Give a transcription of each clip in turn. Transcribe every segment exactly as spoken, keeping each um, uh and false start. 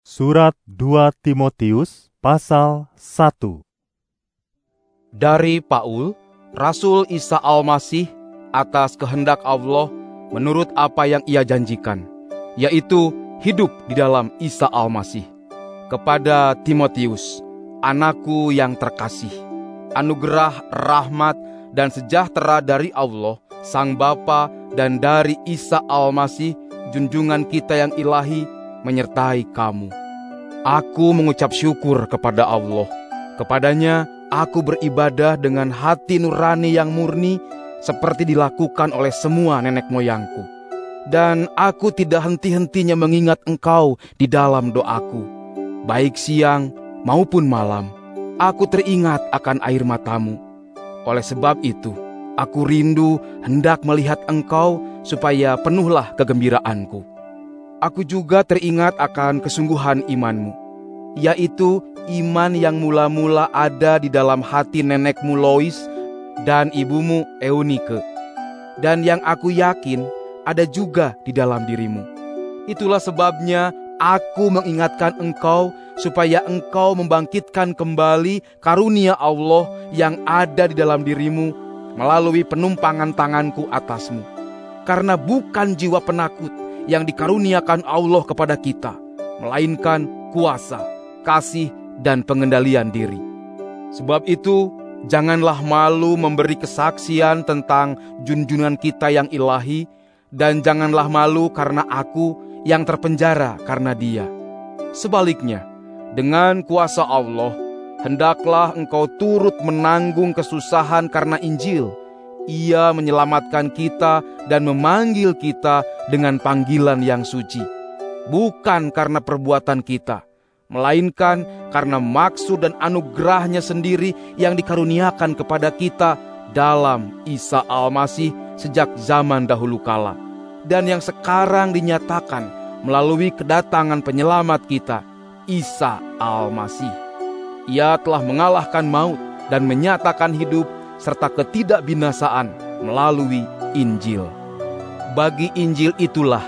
Surat dua Timotius pasal satu. Dari Paul, Rasul Isa Al-Masih atas kehendak Allah menurut apa yang Ia janjikan, yaitu hidup di dalam Isa Al-Masih. Kepada Timotius, anakku yang terkasih, anugerah, rahmat, dan sejahtera dari Allah, Sang Bapa, dan dari Isa Al-Masih, junjungan kita yang ilahi, menyertai kamu. Aku mengucap syukur kepada Allah. Kepadanya aku beribadah dengan hati nurani yang murni, seperti dilakukan oleh semua nenek moyangku. Dan aku tidak henti-hentinya mengingat engkau di dalam doaku. Baik siang maupun malam, aku teringat akan air matamu. Oleh sebab itu, aku rindu hendak melihat engkau supaya penuhlah kegembiraanku. Aku juga teringat akan kesungguhan imanmu, yaitu iman yang mula-mula ada di dalam hati nenekmu Lois dan ibumu Eunike, dan yang aku yakin ada juga di dalam dirimu. Itulah sebabnya aku mengingatkan engkau supaya engkau membangkitkan kembali karunia Allah yang ada di dalam dirimu melalui penumpangan tanganku atasmu. Karena bukan jiwa penakut yang dikaruniakan Allah kepada kita, melainkan kuasa, kasih, dan pengendalian diri. Sebab itu, janganlah malu memberi kesaksian tentang junjungan kita yang ilahi, dan janganlah malu karena aku yang terpenjara karena Dia. Sebaliknya, dengan kuasa Allah, hendaklah engkau turut menanggung kesusahan karena Injil. Ia menyelamatkan kita dan memanggil kita dengan panggilan yang suci, bukan karena perbuatan kita, melainkan karena maksud dan anugerahnya sendiri yang dikaruniakan kepada kita dalam Isa Al-Masih sejak zaman dahulu kala, dan yang sekarang dinyatakan melalui kedatangan penyelamat kita, Isa Al-Masih. Ia telah mengalahkan maut dan menyatakan hidup serta ketidakbinasaan melalui Injil. Bagi Injil itulah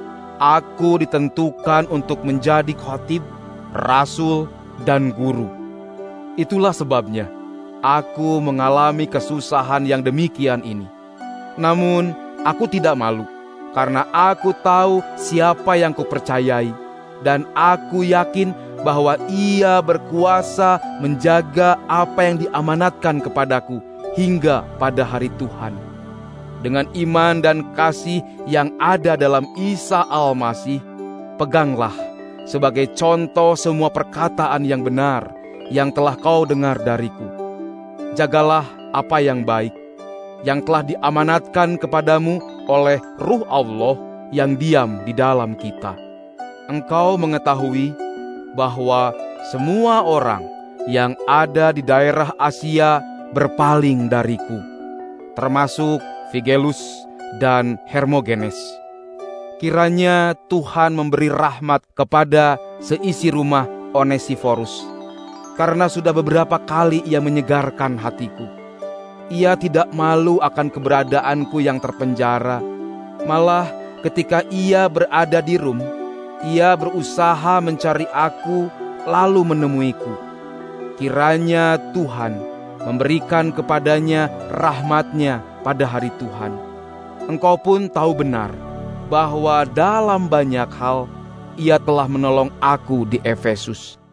aku ditentukan untuk menjadi khatib, rasul, dan guru. Itulah sebabnya aku mengalami kesusahan yang demikian ini. Namun aku tidak malu, karena aku tahu siapa yang kupercayai, dan aku yakin bahwa Ia berkuasa menjaga apa yang diamanatkan kepadaku hingga pada hari Tuhan. Dengan iman dan kasih yang ada dalam Isa Al-Masih, peganglah sebagai contoh semua perkataan yang benar yang telah kau dengar dariku. Jagalah apa yang baik, yang telah diamanatkan kepadamu oleh Ruh Allah yang diam di dalam kita. Engkau mengetahui bahwa semua orang yang ada di daerah Asia berpaling dariku, termasuk Figelus dan Hermogenes. Kiranya Tuhan memberi rahmat kepada seisi rumah Onesiforus, karena sudah beberapa kali ia menyegarkan hatiku. Ia tidak malu akan keberadaanku yang terpenjara, malah ketika ia berada di Rum, ia berusaha mencari aku lalu menemuiku. Kiranya Tuhan memberikan kepadanya rahmat-Nya pada hari Tuhan. Engkau pun tahu benar bahwa dalam banyak hal ia telah menolong aku di Efesus.